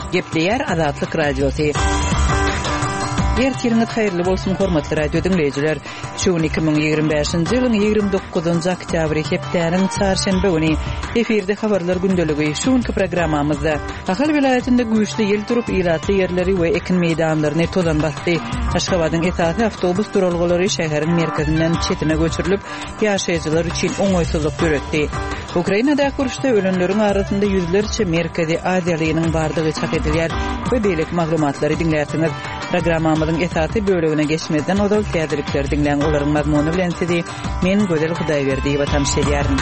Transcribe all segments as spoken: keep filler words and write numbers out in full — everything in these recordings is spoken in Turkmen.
Gepleyer Azatlyk Radiosu. Ertiriniz hayırlı bolsun hormatly radio dinleyijiler. Şu iki bin ýygrimi beşinji ýylyň ýygrimi dokuzynjy oktýabry hepdeniň çarşembe güni efirde habarlar gündeligi şuňky programmamyzda Ahal vilayetinde güýçli ýel turup ýylatly ýerleri we ekin meýdanlaryny todan bastdy. Aşgabatyň esasy awtobus duralgylary şäheriň merkezinden çetine göçürilip ýaşaýjylar üçin oňoýsuzlyk göretdi. Ukrainada kurşda ölenleriň arasynda ýüzlerçe merkezi Aziýalynyň bardygy çak edilýär we beýlik maglumatlary dinlärsiniz. Programmamyzyň esasy bölegine geçmeden odal täzelikler dinleň olaryň mazmuny bilen sizi men Gözel Hudaýberdi we tamşedýärim.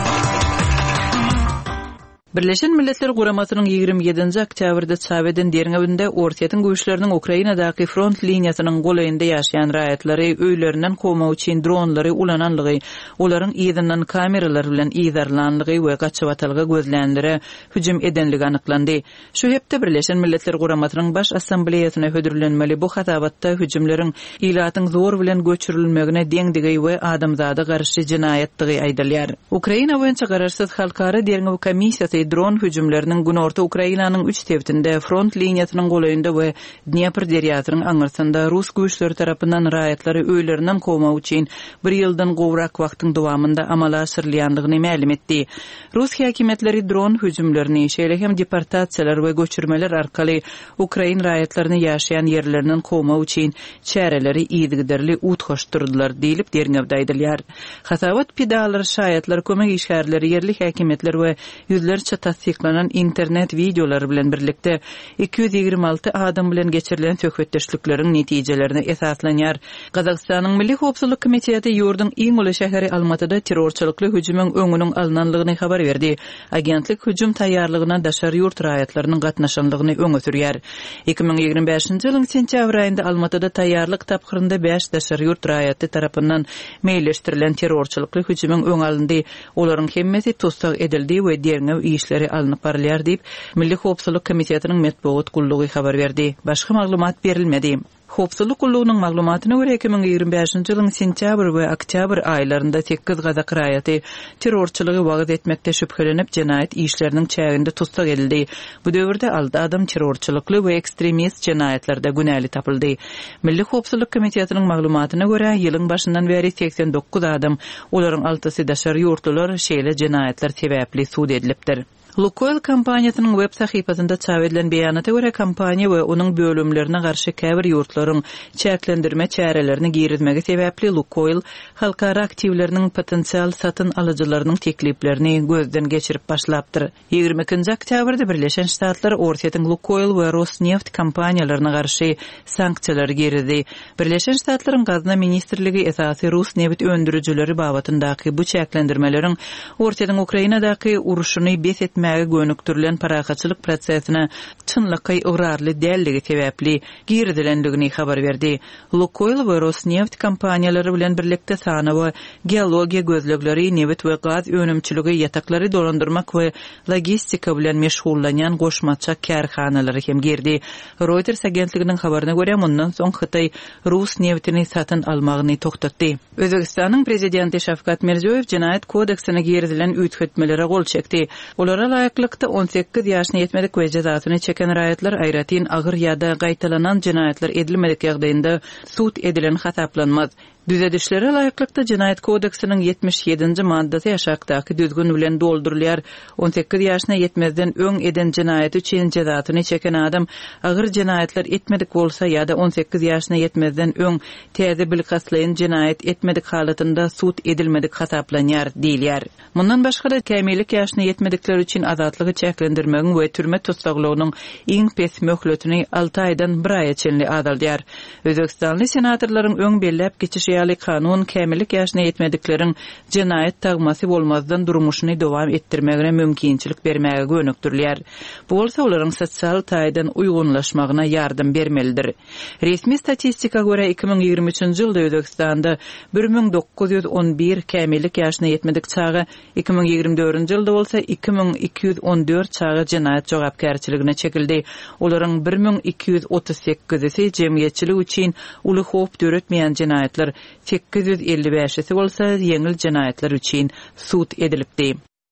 Birleşen Milletler Guramasynyň ýygrimi ýedinji oktýabrda çaweden derňewinde Ortaýatyň güýçleriniň Ukrainadaky front liniýasynyň golaýynda ýaşaýan raýatlary öýlerinden gowmak üçin dronlary ulananlygy, olaryň ýygynyň kameralar bilen ýydarlanlygy we gaçywatalga gözlänlere hüjüm edenligi anyklandy. Şu hepde Birleşen Milletler Guramasynyň baş assambleýasyna hödürlenmeli bu hatabatda hüjümleriň ýylatyň zor bilen göçürilmegine deňdigi we adamzada garşy jinayetdigi aýdylýar. Ukraina boýunça gararsyz halkara derňew komissiýasy dron hüjümleriniň günorta Ukrainanyň üç tebitinde front liniýasynyň golaýynda we Dnepr deriýasynyň aňyrsynda Rus güýçleri tarapyndan raýatlary öýlerinden gowmak üçin bir ýyldan gowrak wagtyň dowamında amala asyrlandygyny ma'lum etdi. Rus häkimetleri dron hüjümlerini şeýle hem deportasiýalar we göçürmeler arkaly Ukrain raýatlaryny ýaşaýan ýerlerinden gowmak üçin çäreleri ýygyderli utgaşdyrdylar diýilip derňewde aýdylýar. Hasabat pedalary şaýatlar kömek işgärleri ýerli häkimetler we ýüzlerçe tasdiklanan internet videoları bilen birlikde iki yüz ýygrimi alty adam bilen geçirilen söhbetdeşlikleriň netijelerini esaslanýar. Gazakstanyň Milli Howpsuzlyk Komiteti ýurdun iň uly şäheri Almatyda terrorçylykly hüjümüň öňüniň alnanlygyny habar berdi. Agentlik hüjüm taýýarlygyna daşary ýurt raýatlarynyň gatnaşanlygyny öňe sürýär. iki bin ýygrimi beşinji ýylyň sentýabr aýynda Almatyda taýýarlyk tapgyrynda beş daşary ýurt raýaty tarapyndan meýilleşdirilen terrorçylykly hüjümüň öňe alındy. Olaryň hemmesi tutsak edildi we derňew işleri alınıp barylýar diýip Milli Howpsuzlyk Komitetining matbuat gullugy habar berdi. Başga maglumat berilmedi. Howpsuzlyk gullugynyň maglumatyna görä iki bin ýygrimi beşinji ýylyň sentýabr we oktýabr aýlarynda sekiz gazak raýaty terrorçylygy wagt etmekde şüphelenip jinayet işleriniň çäginde tutsak edildi. Bu döwürde alty adam terrorçylykly we ekstremist jinayetlerde günäli tapyldy. Milli Howpsuzlyk Komitetining maglumatyna görä ýylyň başyndan beri seksen dokuz adam, olaryň altysy daşary ýurtlular şeýle jinayetler sebäpli suud edilipdir. Lukoil kampaniýasynyň web sahypasynda çap edilen beýanata görä kampaniýa we onuň bölümlerine garşy käbir ýurtlaryň çäklendirme çärelerini girizmegi sebäpli Lukoil halkara aktivleriniň potensial satyn alyjylarynyň tekliplerini gözden geçirip başlapdyr. ýygrimi ikinji oktýabrda Birleşen Ştatlar Ortaýatyň Lukoil we Rosneft kampaniýalaryna garşy sanksiýalar girizdi. Birleşen Ştatlaryň gazna ministrligi esasy Rus neft öndürüjileri babatyndaky bu çäklendirmeleriň Ortaýatyň Ukrainadaky uruşuny bes mäge gönüktirilen parakaçylyk prosesine çynlyky ıgrarly dälligi sebäpli girdilendigini habar berdi. Lukoil we Rosneft kampaniýalary bilen birlikde sana we geologiýa gözlegleri, neft we gaz önümçiligi, ýataklary dolandyrmak we logistika bilen meşgullanýan goşmaça kärhanalary hem girdi. Reuters agentliginiň habaryna görä mundan soň Hytaý Rus neftini satyn almagyny toktatdy. Özbegistanyň prezidenti Şavkat Mirziýoýew jinayet kodeksine girdilen üýtgetmelere gol çekdi. Olara laýyklykda on sekiz ýaşyna ýetmedik we jazasyny çeken raýatlar aýratyn agyr ýa-da gaýtalanan jinayetler edilmedik ýagdaýynda suud edilen hasaplanmaz. Düzedişlere laýyklykda jinayet kodeksiniň yetmiş ýedinji maddasy ýaşakdaky düzgün bilen doldurulýar. on sekiz ýaşyna ýetmezden öň eden jinayet üçin jazasyny çeken adam agyr jinayetler etmedik bolsa ýa-da on sekiz ýaşyna ýetmezden öň täze bilgaslaýan jinayet etmedik halatynda suud edilmedik hasaplanýar diýilýär. Mundan başga da kämilik ýaşyna ýetmedikler üçin azatlygy çäklendirmegi we türme tutsaglygynyň iň pes möhletini alty aýdan bir aýa çenli adaldýar. Özbekistanly senatorlaryň öň bellep geçiş ýaly kanun kämilik ýaşyna ýetmedikleriň jinayet tagmasy bolmazdan durmuşyny dowam etdirmegine mümkinçilik bermäge gönükdirler. Bu bolsa olaryň sosial taýdan uýgunlaşmagyna ýardym bermelidir. Resmi statistika görä iki bin ýygrimi üçinji ýylda Özbekistanda bir ming dokuz ýüz on bir kämilik ýaşyna ýetmedik çagy, iki bin ýygrimi dördünji ýylda bolsa iki bin iki ýüz on dört çagy jinayet jogapkärçiligine çekildi. Olaryň bir ming iki ýüz otuz sekizisi jemgyýetçilik üçin uly howp döretmeýän jinayetler, sekiz ýüz elli beşi bolsa ýeňil jinayetler üçin suud edilipdi.